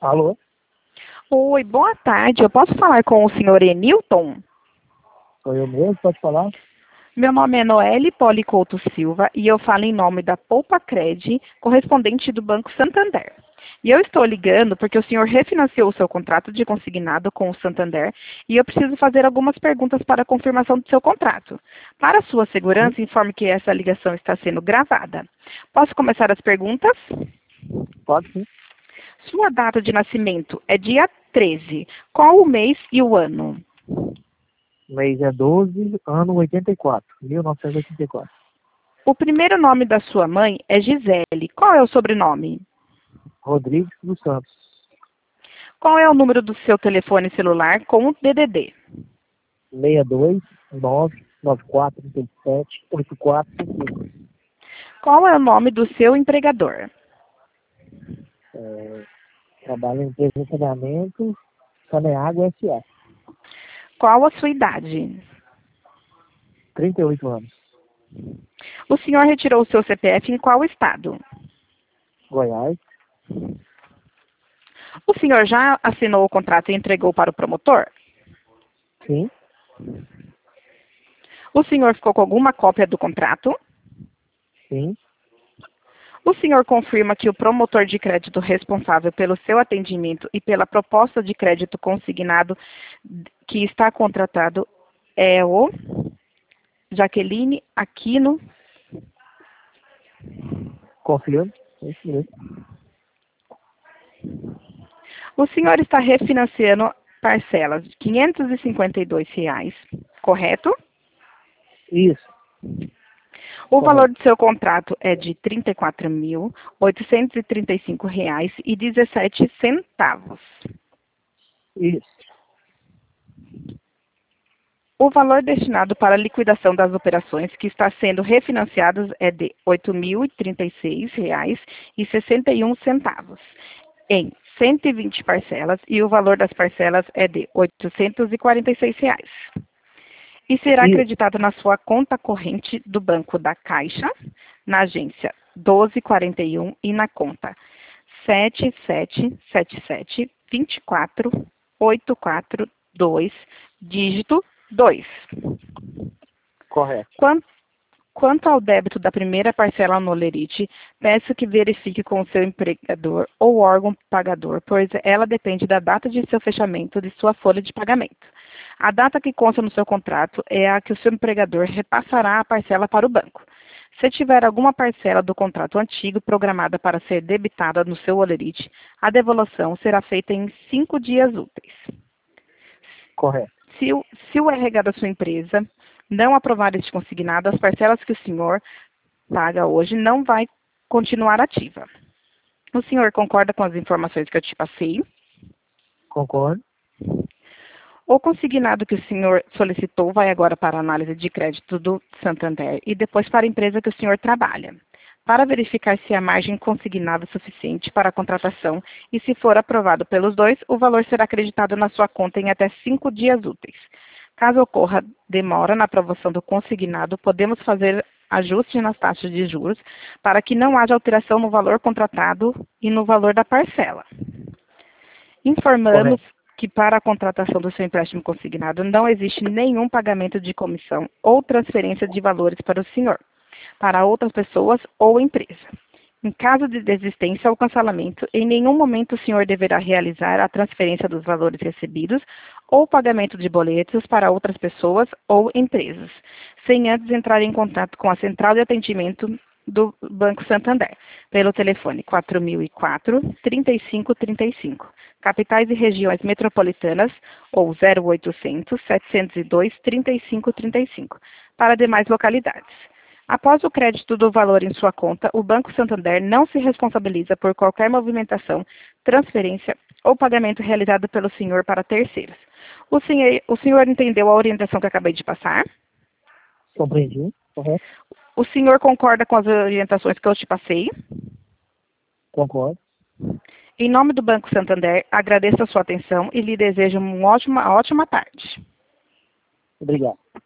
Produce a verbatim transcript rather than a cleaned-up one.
Alô? Oi, boa tarde. Eu posso falar com o senhor Enilton? Sou eu mesmo, pode falar? Meu nome é Noelle Policouto Silva e eu falo em nome da Poupa Cred, correspondente do Banco Santander. E eu estou ligando porque o senhor refinanciou o seu contrato de consignado com o Santander e eu preciso fazer algumas perguntas para a confirmação do seu contrato. Para sua Sim, segurança, informe que essa ligação está sendo gravada. Posso começar as perguntas? pode sim. Sua data de nascimento é dia treze. Qual o mês e o ano? O mês é doze, ano oitenta e quatro, mil novecentos e oitenta e quatro. O primeiro nome da sua mãe é Gisele. Qual é o sobrenome? Rodrigues dos Santos. Qual é o número do seu telefone celular com o D D D? seis dois nove nove quatro três sete oito quatro cinco. Qual é o nome do seu empregador? É, trabalho em empresa de saneamento, Saneágua S A. Qual a sua idade? trinta e oito anos. O senhor retirou o seu C P F em qual estado? Goiás. O senhor já assinou o contrato e entregou para o promotor? Sim, O senhor ficou com alguma cópia do contrato? sim, O senhor confirma que o promotor de crédito responsável pelo seu atendimento e pela proposta de crédito consignado que está contratado é o Jaqueline Aquino? confirmo. É isso mesmo. O senhor está refinanciando parcelas de quinhentos e cinquenta e dois reais, correto? Isso, O valor correto. do seu contrato é de trinta e quatro mil, oitocentos e trinta e cinco reais e dezessete centavos. Isso, O valor destinado para a liquidação das operações que está sendo refinanciadas é de oito mil e trinta e seis reais e sessenta e um centavos, em cento e vinte parcelas, e o valor das parcelas é de oitocentos e quarenta e seis reais. E será isso. acreditado na sua conta corrente do Banco da Caixa, na agência doze quarenta e um e na conta sete sete sete sete dois quatro oito quatro dois, dígito dois. Correto. Quanto, quanto ao débito da primeira parcela no Lerite, peço que verifique com o seu empregador ou órgão pagador, pois ela depende da data de seu fechamento de sua folha de pagamento. A data que consta no seu contrato é a que o seu empregador repassará a parcela para o banco. Se tiver alguma parcela do contrato antigo programada para ser debitada no seu Olerite, a devolução será feita em cinco dias úteis. Correto. Se o, se o R H da sua empresa não aprovar este consignado, as parcelas que o senhor paga hoje não vai continuar ativa. O senhor concorda com as informações que eu te passei? Concordo. O consignado que o senhor solicitou vai agora para a análise de crédito do Santander e depois para a empresa que o senhor trabalha, para verificar se a margem consignada é suficiente para a contratação e, se for aprovado pelos dois, o valor será acreditado na sua conta em até cinco dias úteis. Caso ocorra demora na aprovação do consignado, podemos fazer ajuste nas taxas de juros para que não haja alteração no valor contratado e no valor da parcela. Informamos Correto. que para a contratação do seu empréstimo consignado não existe nenhum pagamento de comissão ou transferência de valores para o senhor, para outras pessoas ou empresa. Em caso de desistência ou cancelamento, em nenhum momento o senhor deverá realizar a transferência dos valores recebidos ou pagamento de boletos para outras pessoas ou empresas, sem antes entrar em contato com a central de atendimento do Banco Santander, pelo telefone quatro mil e quatro, trinta e cinco trinta e cinco, capitais e regiões metropolitanas, ou zero oitocentos, setecentos e dois, trinta e cinco trinta e cinco, para demais localidades. Após o crédito do valor em sua conta, o Banco Santander não se responsabiliza por qualquer movimentação, transferência ou pagamento realizado pelo senhor para terceiros. O senhor, o senhor entendeu a orientação que acabei de passar? Compreendi. Correto. O senhor concorda com as orientações que eu te passei? Concordo. Em nome do Banco Santander, agradeço a sua atenção e lhe desejo uma ótima, ótima tarde. Obrigado.